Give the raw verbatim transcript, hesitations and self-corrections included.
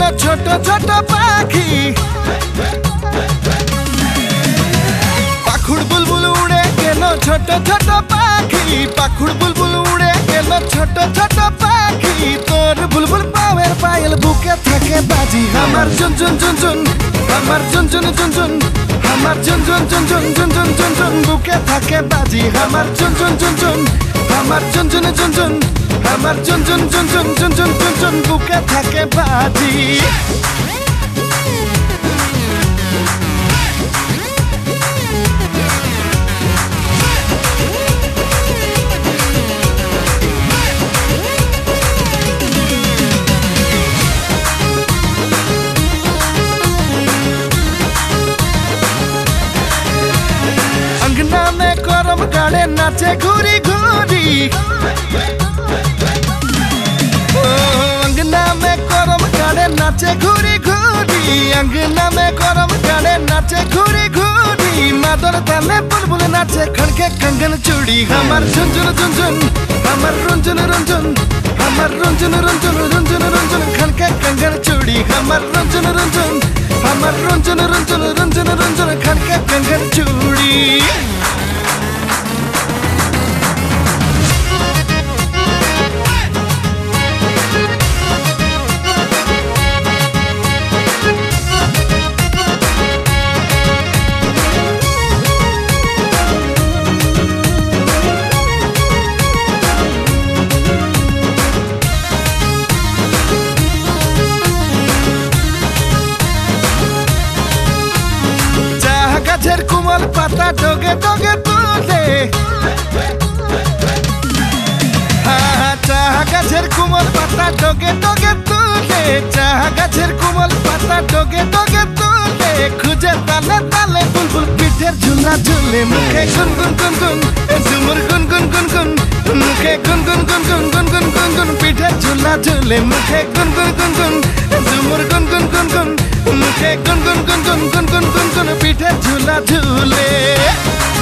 ছোট ছোট পাখি পাখুড় বুলবুল উড়ে গেল ছোট ছোট পাখি পাখুড় বুলবুল উড়ে গেল ছোট ছোট পাখি তোর বুলবুল পাওয়ের পায়েল বুকে থাকে বাজি আমার চুন চুন চুন চুন আমার চুন চুন চুন চুন আমার চুন চুন চুন চুন চুন চুন চুন চুন বুকে থাকে বাজি আমার চুন চুন চুন চুন আমার চুন চুন চুন চুন আমার চুন চুন চুন চুন চুন চুন চুন চুন বুকে থাকে বাজি করম গাড়ে নাচে ঘুরি ঘুরি अंगना में करम गाड़े नाचे घुरी घुरी अंगना में करम गाड़े नाचे घुरी घुरी मादर ताले बुलबुल नाचे खड़के कंगन चूड़ी हमार झुनझुन झुनझुन हमार रुंझुन रुंझुन हमार रुंझुन रुंझुन रुंझुन रुंझुन खड़के कंगन चूड़ी हमार रुंझुन रुंझुन हमार रुंझुन रुंझुन रुंझुन रुंझुन खड़के कंगन चूड़ी গাছের কোমল পাতা ডগে ডগে তুলে চাহা গাছের কোমল পাতা ডগে ডগে তুলে চাহা গাছের কোমল পাতা ডগে ডগে তুলে খুঁজে তালে তালে বুলবুল পিঠের ঝুলা ঝুলে মুখে গুন গুন গুন গুন ঝুমুর গুন গুন গুন গুন মুখে গুন গুন গুন গুন গুন গুন গুন গুন পিঠের ঝুলা ঝুলে মুখে গুন গুন গুন গুন ঝুমুর গুন গুন গুন গুন মুখে গুন গুন গুন গুন গুন গুন গুন গুন পিঠে ঝুলা ঝুলে